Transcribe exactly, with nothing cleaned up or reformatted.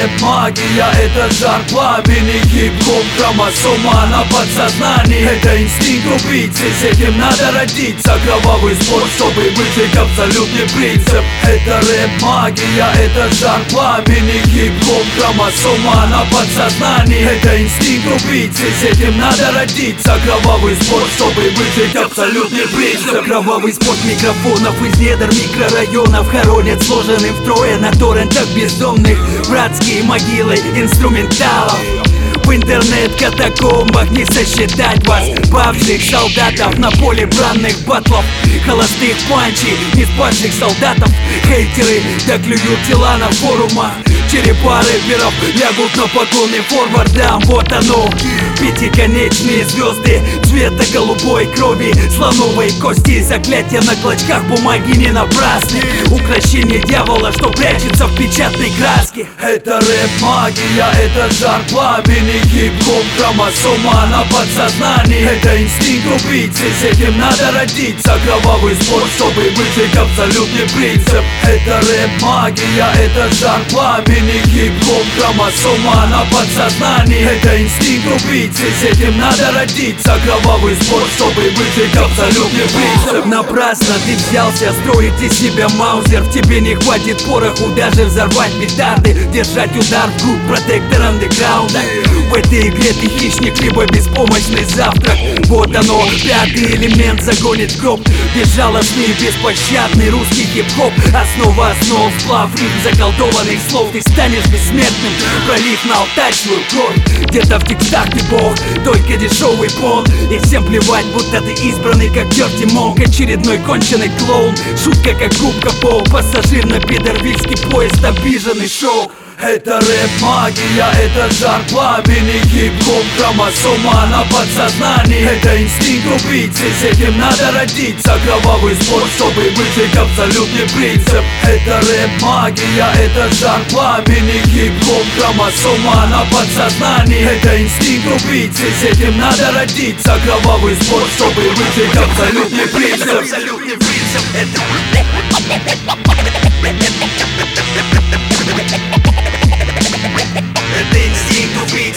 рэп, магия, это жар, пламени, хип-хоп, хромосома на подсознании. Это инстинкт убийцы, с этим надо родиться. Кровавый спорт, чтобы выжить, абсолютный принцип. Это рэп, магия, это жар, пламени, хип-хоп, хромосома на подсознании. Это инстинкт убийцы, с этим надо родиться. Кровавый спорт, чтобы выжить, абсолютный принцип. Кровавый спорт микрофонов из недр микрорайонов хоронят сложенным втрое на торрентах бездомных. Братские могилы инструменталов. В интернет-катакомбах не сосчитать вас, павших солдатов на поле бранных батлов, холостых панчей, не спасших солдатов. Хейтеры доклюют тела на форумах. Черепа рэперов лягут на поклоны форвардам. Вот оно, пятиконечные звезды цвета голубой крови, слоновой кости, заклятия на клочках бумаги не напрасны. Укрощение дьявола, что прячется в печатной краске. Это рэп, магия, это жар, пламени, хип-хоп, хромосома на подсознании. Это инстинкт убийцы, с этим надо родиться. Кровавый спорт, чтобы выжить, абсолютный принцип. Это рэп, магия, это жар, пламени, хип-хоп, хромосома на подсознании. Это инстинкт убийцы, с этим надо родиться. Кровавый спорт, чтобы выжить, абсолютный принцип. Напрасно ты взялся строить из себя маузер. В тебе не хватит пороху даже взорвать петарды. Держать удар в грудь, протектор андеграунда. В этой игре ты хищник, либо беспомощный завтрак. Вот оно, пятый элемент загонит в гроб. Безжалостный и беспощадный русский хип-хоп. Основа основ, сплав риф заколдованных слов. Ты станешь бессмертным, пролив на алтарь свою кровь. Где-то в текстах ты бог, только дешевый пол. И всем плевать, будто ты избранный, как Дёрти Монк. Очередной конченый клоун, шутка как губка Боб. Пассажир на пидорвильский поезд, обиженный шоу. Это рэп, магия, это жар, пламени, хип-хоп, хромосома на подсознании. Это инстинкт убийцы, с этим надо родиться. Кровавый спорт, чтобы выжить, абсолютный принцип. Это рэп, магия, это жар, пламени, хип-хоп, хромосома на подсознании. Это инстинкт убийцы, с этим надо родиться. Кровавый спорт, чтобы выжить, абсолютный принцип. Абсолютный принцип. Это инстинкт убийцы.